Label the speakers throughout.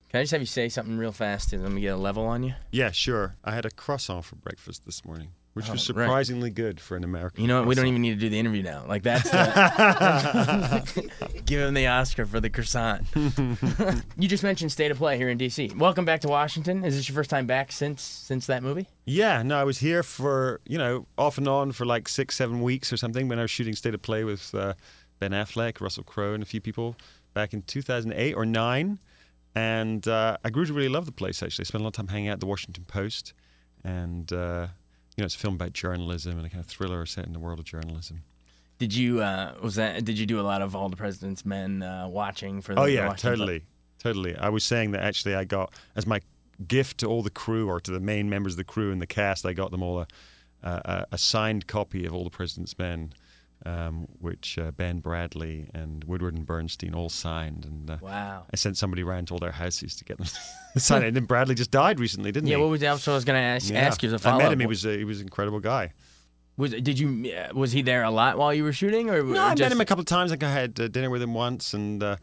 Speaker 1: Can I just have you say something real fast and let me get a level on you?
Speaker 2: Yeah, sure. I had a croissant for breakfast this morning, which was
Speaker 1: right.
Speaker 2: surprisingly good for an American.
Speaker 1: You know what? We don't even need to do the interview now. Like, that's the... Give him the Oscar for the croissant. You just mentioned State of Play here in D.C. Welcome back to Washington. Is this your first time back since that movie?
Speaker 2: Yeah, no, I was here for, off and on for like 6-7 weeks or something when I was shooting State of Play with Ben Affleck, Russell Crowe, and a few people back in 2008 or 2009. And I grew to really love the place, actually. I spent a lot of time hanging out at the Washington Post. And, it's a film about journalism and a kind of thriller set in the world of journalism.
Speaker 1: Did you Did you do a lot of All the President's Men watching for the
Speaker 2: Washington totally. I was saying that actually I got, as my gift to all the crew or to the main members of the crew and the cast, I got them all a signed copy of All the President's Men, which Ben Bradley and Woodward and Bernstein all signed. And
Speaker 1: wow.
Speaker 2: I sent somebody around to all their houses to get them to sign it. And then Bradley just died recently, didn't he?
Speaker 1: Yeah, what was that? So I was going to ask you as a follow-up.
Speaker 2: I met him. He was an incredible guy.
Speaker 1: Was he there a lot while you were shooting? Or
Speaker 2: no, I met him a couple of times. Like I had dinner with him once, and met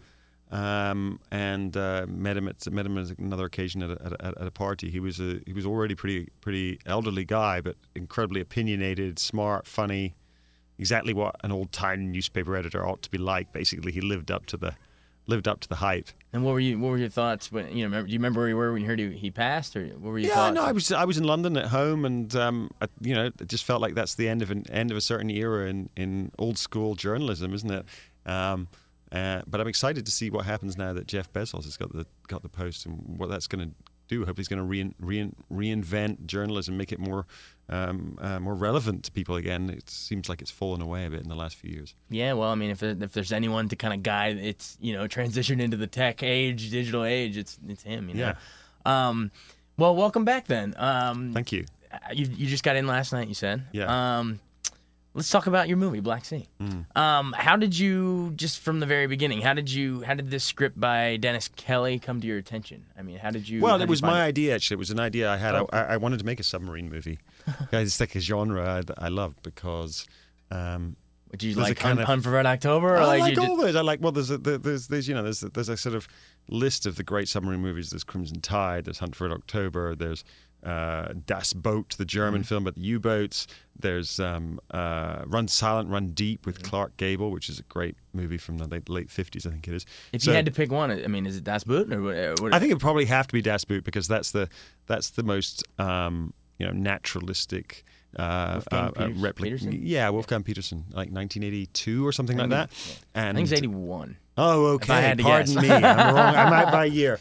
Speaker 2: him at another occasion at a party. He was already pretty elderly guy, but incredibly opinionated, smart, funny. Exactly what an old-time newspaper editor ought to be like. Basically, he lived up to the hype.
Speaker 1: And what were your thoughts when do you remember where you were when you heard he passed, or what were your thoughts?
Speaker 2: Yeah, no, I was in London at home, and it just felt like that's the end of a certain era in old school journalism, isn't it? But I'm excited to see what happens now that Jeff Bezos has got the Post and what that's going to do. Hopefully, he's going to reinvent journalism, make it more relevant to people again. It seems like it's fallen away a bit in the last few years.
Speaker 1: Yeah, well, I mean, if there's anyone to kind of guide its transition into the tech age, digital age, it's him.
Speaker 2: Yeah.
Speaker 1: Well, welcome back then.
Speaker 2: Thank you.
Speaker 1: You just got in last night, you said.
Speaker 2: Yeah.
Speaker 1: Let's talk about your movie, Black Sea. How did you, just from the very beginning, how did this script by Dennis Kelly come to your attention? I mean, how did you?
Speaker 2: Well, it was my idea, actually. It was an idea I had. Oh. I wanted to make a submarine movie. It's like a genre I love because.
Speaker 1: Would you like Hunt for Red October? Or
Speaker 2: I like all those. I like. Well, there's a sort of list of the great submarine movies. There's Crimson Tide. There's Hunt for Red October. There's Das Boot, the German film about the U-boats. There's Run Silent, Run Deep with Clark Gable, which is a great movie from the late 50s, I think it is.
Speaker 1: If you had to pick one, I mean, is it Das Boot or what?
Speaker 2: I think it would probably have to be Das Boot because that's the most naturalistic
Speaker 1: Peterson?
Speaker 2: Yeah, Wolfgang Peterson, like 1982 or something like that.
Speaker 1: Yeah.
Speaker 2: And
Speaker 1: I think it's 81.
Speaker 2: Oh, okay.
Speaker 1: If I had to
Speaker 2: Pardon
Speaker 1: guess.
Speaker 2: me, I'm wrong. I'm out by a year.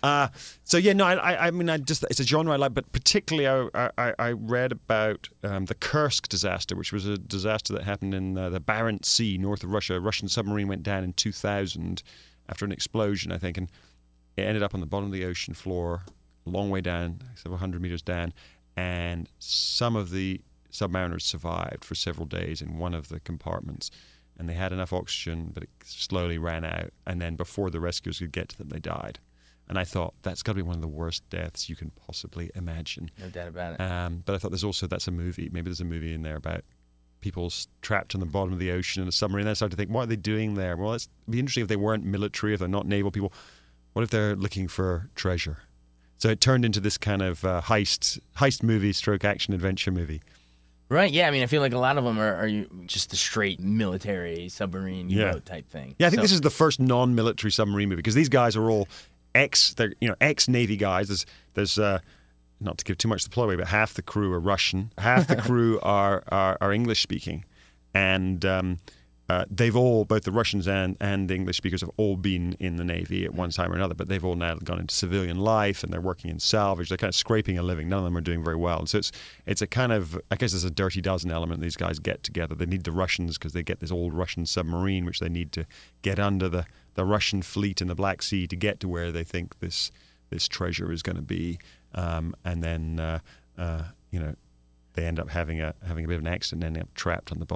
Speaker 2: It's a genre I like, but particularly I read about the Kursk disaster, which was a disaster that happened in the Barents Sea, north of Russia. A Russian submarine went down in 2000 after an explosion, I think, and it ended up on the bottom of the ocean floor, a long way down, several hundred meters down, and some of the submariners survived for several days in one of the compartments. And they had enough oxygen, but it slowly ran out. And then before the rescuers could get to them, they died. And I thought, that's got to be one of the worst deaths you can possibly imagine.
Speaker 1: No doubt about it.
Speaker 2: But I thought that's a movie. Maybe there's a movie in there about people trapped on the bottom of the ocean in a submarine. And I started to think, what are they doing there? Well, it'd be interesting if they weren't military, if they're not naval people. What if they're looking for treasure? So it turned into this kind of heist movie / action adventure movie.
Speaker 1: Right, yeah. I mean, I feel like a lot of them are just the straight military submarine U-boat type thing.
Speaker 2: Yeah, I think this is the first non-military submarine movie because these guys are all ex-Navy guys. There's not to give too much to the plot away, but half the crew are Russian, half the crew are English speaking, and they've all, both the Russians and the English speakers, have all been in the Navy at one time or another, but they've all now gone into civilian life and they're working in salvage. They're kind of scraping a living. None of them are doing very well. And so it's a kind of, I guess there's a dirty dozen element. These guys get together. They need the Russians because they get this old Russian submarine, which they need to get under the Russian fleet in the Black Sea to get to where they think this treasure is going to be. And then, they end up having a bit of an accident and end up trapped on the bottom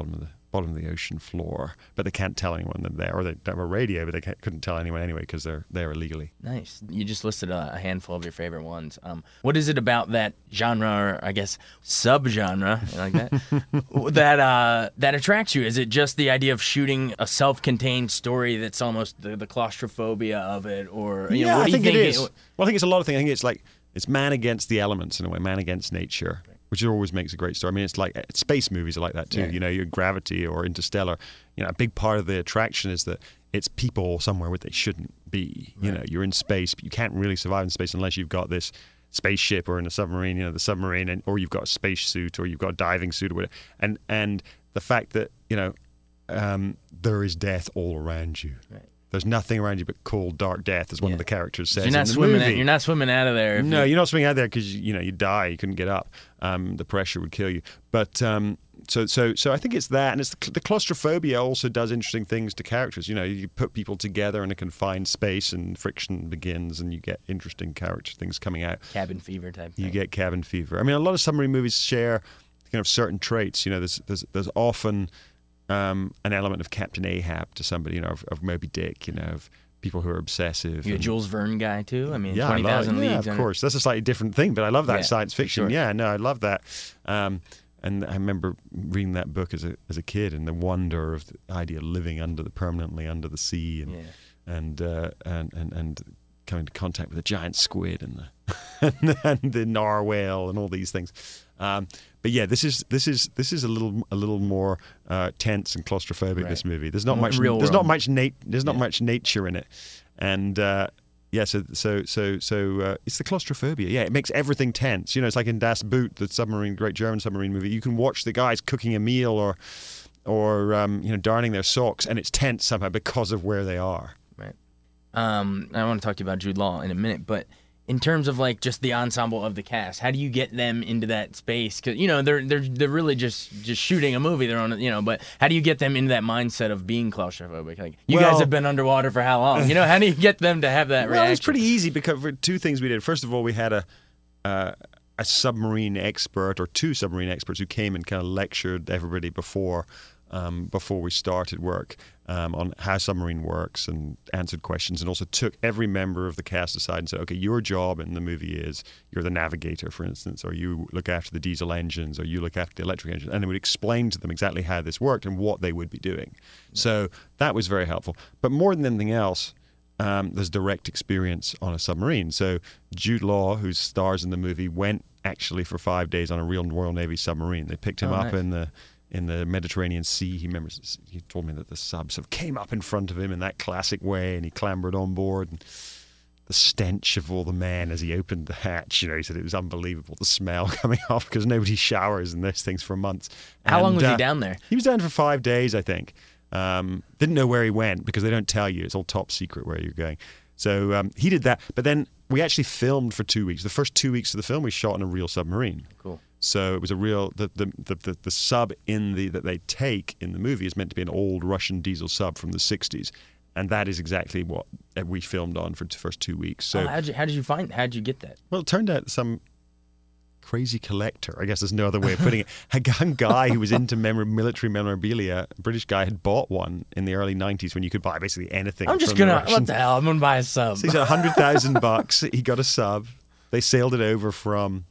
Speaker 2: bottom of the ocean floor, but they can't tell anyone they're there, or they don't have a radio, but they couldn't tell anyone anyway because they're there illegally.
Speaker 1: Nice. You just listed a handful of your favorite ones. What is it about that genre, or I guess subgenre, like that, that attracts you? Is it just the idea of shooting a self-contained story that's almost the claustrophobia of it, or what do you think
Speaker 2: it is? Well, I think it's a lot of things. I think it's like it's man against the elements in a way, man against nature. Which always makes a great story. I mean, it's like space movies are like that too.
Speaker 1: Yeah.
Speaker 2: Your Gravity or Interstellar. A big part of the attraction is that it's people somewhere where they shouldn't be.
Speaker 1: Right.
Speaker 2: You're in space, but you can't really survive in space unless you've got this spaceship or in a submarine. The submarine, or you've got a space suit, or you've got a diving suit, or whatever. And the fact that there is death all around you.
Speaker 1: Right.
Speaker 2: There's nothing around you but cold, dark death, as one of the characters says.
Speaker 1: You're not
Speaker 2: in the
Speaker 1: swimming.
Speaker 2: movie.
Speaker 1: You're not swimming out of there.
Speaker 2: No, you're not swimming out there because you die. You couldn't get up. The pressure would kill you. But so I think it's that, and it's the claustrophobia also does interesting things to characters. You put people together in a confined space, and friction begins, and you get interesting character things coming out.
Speaker 1: Cabin fever type thing.
Speaker 2: You get cabin fever. I mean, a lot of submarine movies share certain traits. There's often an element of Captain Ahab to somebody, of Moby Dick, of people who are obsessive.
Speaker 1: You're a Jules Verne guy too? I mean,
Speaker 2: yeah,
Speaker 1: 20,000 Leagues.
Speaker 2: Yeah, of course. That's a slightly different thing, but I love that science fiction.
Speaker 1: Sure.
Speaker 2: Yeah, no, I love that. And I remember reading that book as a kid, and the wonder of the idea of living permanently under the sea, and coming into contact with a giant squid and the narwhal and all these things. But yeah, this is a little more tense and claustrophobic. Right. This movie, there's not much much nature in it, and so it's the claustrophobia. Yeah, it makes everything tense. It's like in Das Boot, the great German submarine movie. You can watch the guys cooking a meal or darning their socks, and it's tense somehow because of where they are.
Speaker 1: Right. I want to talk to you about Jude Law in a minute, but in terms of like just the ensemble of the cast, how do you get them into that space? Because they're really just shooting a movie. They're on but how do you get them into that mindset of being claustrophobic? Like you guys have been underwater for how long? How do you get them to have that reaction?
Speaker 2: Well, it's pretty easy because for two things we did. First of all, we had a submarine expert or two submarine experts who came and kind of lectured everybody before we started work on how submarine works and answered questions, and also took every member of the cast aside and said, okay, your job in the movie is you're the navigator, for instance, or you look after the diesel engines, or you look after the electric engines, and they would explain to them exactly how this worked and what they would be doing. So that was very helpful. But more than anything else, there's direct experience on a submarine. So Jude Law, who stars in the movie, went actually for 5 days on a real Royal Navy submarine. They picked him up in the Mediterranean Sea. He told me that the sub sort of came up in front of him in that classic way, and he clambered on board. And the stench of all the men as he opened the hatch, he said it was unbelievable, the smell coming off, because nobody showers in those things for months.
Speaker 1: How long was he down there?
Speaker 2: He was down for 5 days, I think. Didn't know where he went because they don't tell you. It's all top secret where you're going. So he did that. But then we actually filmed for 2 weeks. The first 2 weeks of the film we shot in a real submarine.
Speaker 1: Cool.
Speaker 2: So it was a real the sub that they take in the movie is meant to be an old Russian diesel sub from the 60s, and that is exactly what we filmed on for the first 2 weeks. So
Speaker 1: how did you get that?
Speaker 2: Well, it turned out some crazy collector, I guess there's no other way of putting it, a guy who was into military memorabilia, a British guy, had bought one in the early 90s when you could buy basically anything.
Speaker 1: What the hell? I'm gonna buy a sub.
Speaker 2: So he said $100,000. He got a sub. They sailed it over from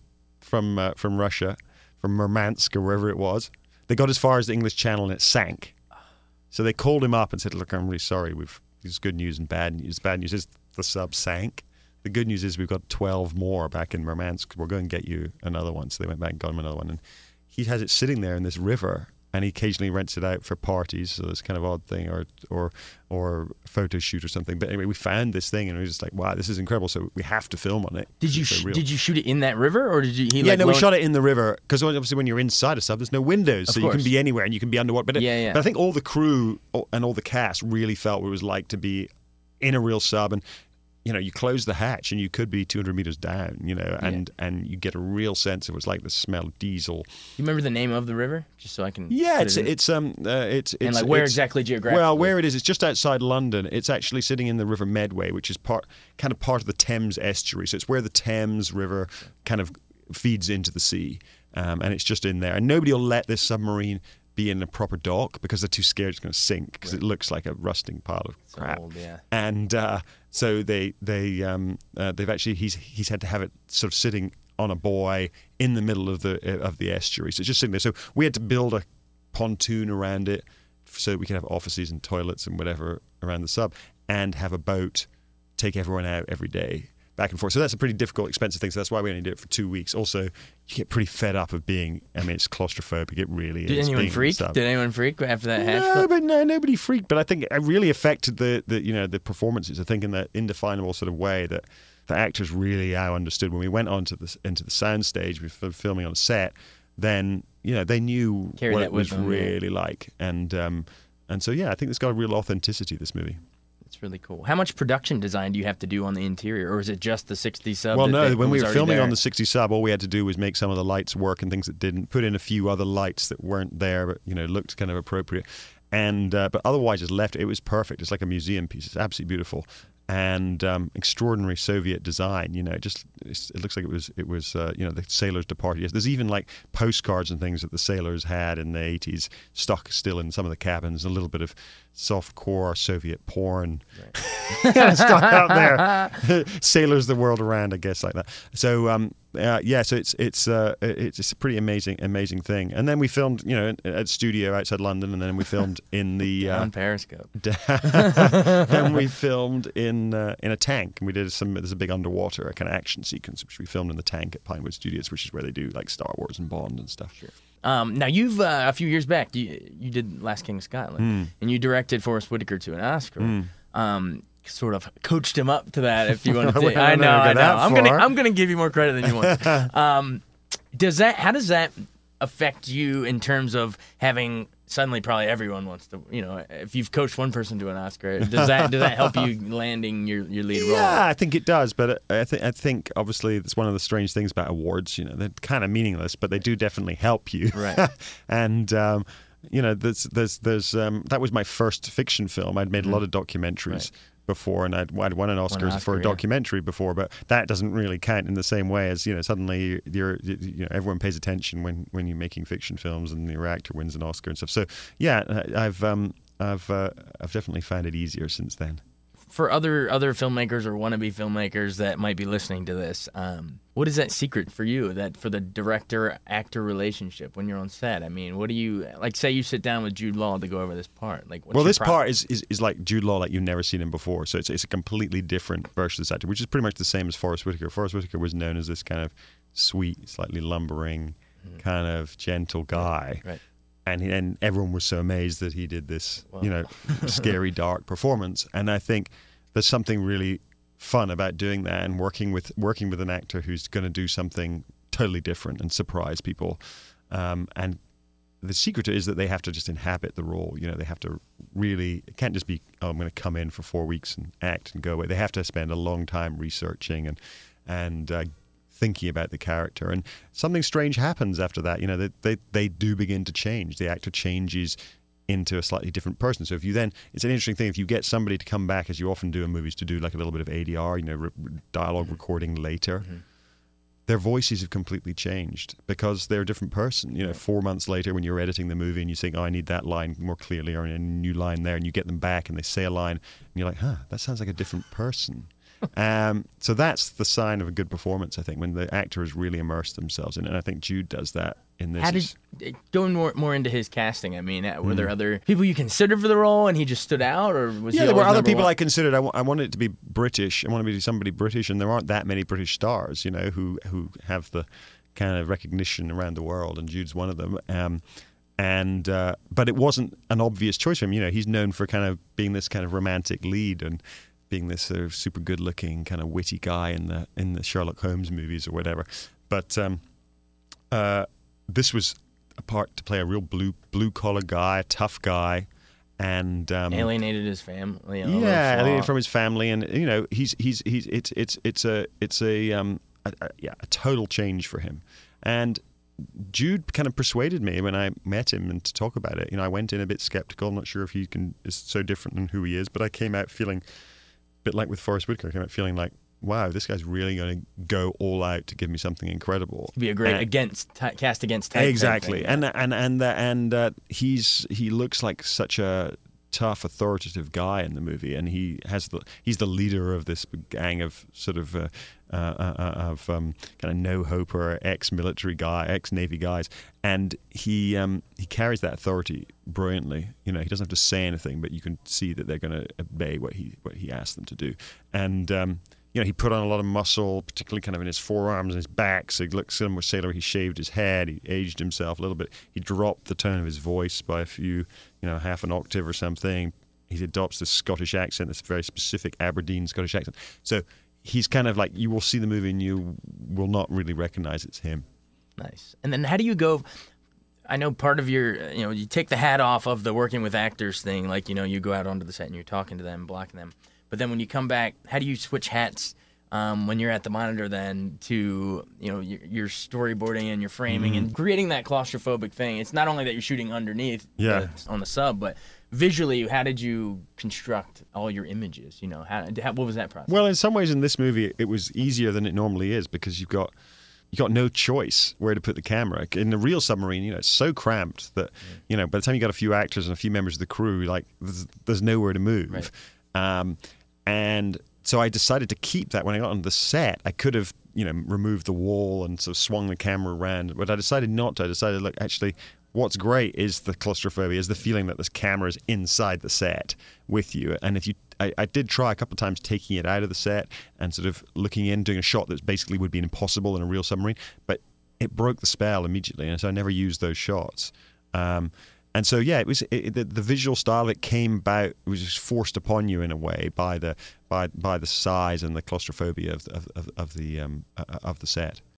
Speaker 2: Russia, from Murmansk or wherever it was. They got as far as the English Channel and it sank. So they called him up and said, look, I'm really sorry. There's good news and bad news. Bad news is the sub sank. The good news is we've got 12 more back in Murmansk. We're going to get you another one. So they went back and got him another one. And he has it sitting there in this river, and he occasionally rents it out for parties. So it's kind of odd thing, or photo shoot or something. But anyway, we found this thing and we were just like, wow, this is incredible. So we have to film on it.
Speaker 1: Did you shoot it in that river, or did you?
Speaker 2: We shot it in the river because obviously when you're inside a sub, there's no windows, so you can be anywhere and you can be underwater. But but I think all the crew and all the cast really felt what it was like to be in a real sub, and you close the hatch and you could be 200 meters down, and you get a real sense of what's like the smell of diesel.
Speaker 1: You remember the name of the river, just so I can?
Speaker 2: Yeah, it's
Speaker 1: and like where exactly geographically?
Speaker 2: Well, where it is, it's just outside London. It's actually sitting in the River Medway, which is part of the Thames estuary. So it's where the Thames River kind of feeds into the sea, and it's just in there. And nobody will let this submarine be in a proper dock because they're too scared it's going to sink because it looks like a rusting pile of crap.
Speaker 1: Old, yeah.
Speaker 2: And so they've actually he's had to have it sort of sitting on a buoy in the middle of the estuary. So it's just sitting there. So we had to build a pontoon around it so that we could have offices and toilets and whatever around the sub, and have a boat take everyone out every day back and forth. So that's a pretty difficult, expensive thing. So that's why we only did it for 2 weeks. Also, you get pretty fed up of being. I mean, it's claustrophobic. It really is.
Speaker 1: Did anyone freak? Did anyone freak after that hatch?
Speaker 2: No, nobody freaked. But I think it really affected the performances. I think in that indefinable sort of way that the actors really understood when we went into the sound stage. We were filming on a set. Then they knew what it was really like, and so I think it's got a real authenticity. This movie.
Speaker 1: It's really cool. How much production design do you have to do on the interior, or is it just the 60 sub?
Speaker 2: Well, no. When we were filming on the 60 sub, all we had to do was make some of the lights work and things that didn't. Put in a few other lights that weren't there, but looked kind of appropriate. And but otherwise, just left. It was perfect. It's like a museum piece. It's absolutely beautiful. And extraordinary Soviet design. It looks like it was the sailors departed. Yes, there's even like postcards and things that the sailors had in the 80s stuck still in some of the cabins. A little bit of soft-core Soviet porn stuck out there. Sailors the world around, I guess, like that. So so it's a pretty amazing thing. And then we filmed at a studio outside London, and then we filmed in the
Speaker 1: on Periscope.
Speaker 2: Then we filmed in a tank, and we did there's a big underwater kind of action sequence which we filmed in the tank at Pinewood Studios, which is where they do like Star Wars and Bond and stuff.
Speaker 1: Sure. Now you've a few years back you did Last King of Scotland, and you directed Forrest Whitaker to an Oscar. Sort of coached him up to that, if you want to. I know. I'm gonna give you more credit than you want. How does that affect you in terms of having suddenly probably everyone wants to, if you've coached one person to an Oscar, does that help you landing your lead role?
Speaker 2: Yeah, I think it does, but I think obviously it's one of the strange things about awards. They're kind of meaningless, but they do definitely help you.
Speaker 1: Right.
Speaker 2: And there's that was my first fiction film. I'd made a lot of documentaries before, and I'd won an Oscar for a documentary before, but that doesn't really count in the same way as suddenly everyone pays attention when you're making fiction films and your actor wins an Oscar and stuff. So I've definitely found it easier since then.
Speaker 1: For other filmmakers or wannabe filmmakers that might be listening to this, what is that secret for you, that for the director-actor relationship when you're on set? I mean, what do you, like, say you sit down with Jude Law to go over this part? Like,
Speaker 2: this part is like Jude Law, like you've never seen him before. So it's a completely different version of this actor, which is pretty much the same as Forest Whitaker. Forest Whitaker was known as this kind of sweet, slightly lumbering, kind of gentle guy.
Speaker 1: Right.
Speaker 2: And everyone was so amazed that he did this, scary, dark performance. And I think there's something really fun about doing that and working with an actor who's going to do something totally different and surprise people. And the secret is that they have to just inhabit the role. They have to really, it can't just be, I'm going to come in for 4 weeks and act and go away. They have to spend a long time researching and thinking about the character, and something strange happens after that. They do begin to change. The actor changes into a slightly different person. So if you then, it's an interesting thing, if you get somebody to come back, as you often do in movies, to do like a little bit of ADR, dialogue recording later, their voices have completely changed because they're a different person. 4 months later when you're editing the movie and you think, I need that line more clearly, or a new line there, and you get them back and they say a line and you're like, that sounds like a different person. So that's the sign of a good performance, I think, when the actor has really immersed themselves in it. And I think Jude does that in this.
Speaker 1: Going more into his casting, I mean, were there other people you considered for the role and he just stood out, or was he?
Speaker 2: Yeah, there were other people I considered. I wanted it to be British. I wanted to be somebody British, and there aren't that many British stars, who have the kind of recognition around the world, and Jude's one of them. But it wasn't an obvious choice for him. He's known for kind of being this kind of romantic lead and being this sort of super good-looking, kind of witty guy in the Sherlock Holmes movies or whatever. But this was a part to play a real blue-collar guy, a tough guy, and
Speaker 1: alienated his family.
Speaker 2: Alienated from his family, and it's a total change for him. And Jude kind of persuaded me when I met him and to talk about it. I went in a bit skeptical. I'm not sure if he is so different than who he is, but I came out feeling, bit like with Forest Whitaker, I came out feeling like wow, this guy's really going to go all out to give me something incredible.
Speaker 1: Be a great cast against type.
Speaker 2: Exactly,
Speaker 1: thing, yeah.
Speaker 2: He looks like such a tough, authoritative guy in the movie, and he's the leader of this gang of sort of kind of no-hoper, ex-military guy, ex-Navy guys, and he carries that authority brilliantly. You know, he doesn't have to say anything, but you can see that they're going to obey what he asks them to do, and. You know, he put on a lot of muscle, particularly kind of in his forearms and his back. So he looks similar to Sailor. He shaved his head. He aged himself a little bit. He dropped the tone of his voice by a few, half an octave or something. He adopts this Scottish accent, this very specific Aberdeen Scottish accent. So he's kind of like, you will see the movie and you will not really recognize it's him.
Speaker 1: Nice. And then how do you go? I know part of your, you take the hat off of the working with actors thing. Like, you go out onto the set and you're talking to them, blocking them. But then when you come back, how do you switch hats when you're at the monitor then to, your storyboarding and your framing and creating that claustrophobic thing? It's not only that you're shooting underneath on the sub, but visually, how did you construct all your images? What was that process?
Speaker 2: Well, in some ways in this movie, it was easier than it normally is because you've got no choice where to put the camera. In the real submarine, it's so cramped that, by the time you got a few actors and a few members of the crew, like there's nowhere to move.
Speaker 1: Right.
Speaker 2: And so I decided to keep that when I got on the set. I could have, removed the wall and sort of swung the camera around, but I decided not to. I decided, look, actually, what's great is the claustrophobia, is the feeling that this camera is inside the set with you. And I did try a couple of times taking it out of the set and sort of looking in, doing a shot that basically would be impossible in a real submarine, but it broke the spell immediately, and so I never used those shots. And so, yeah, the visual style of it came about. It was just forced upon you in a way by the size and the claustrophobia of the set.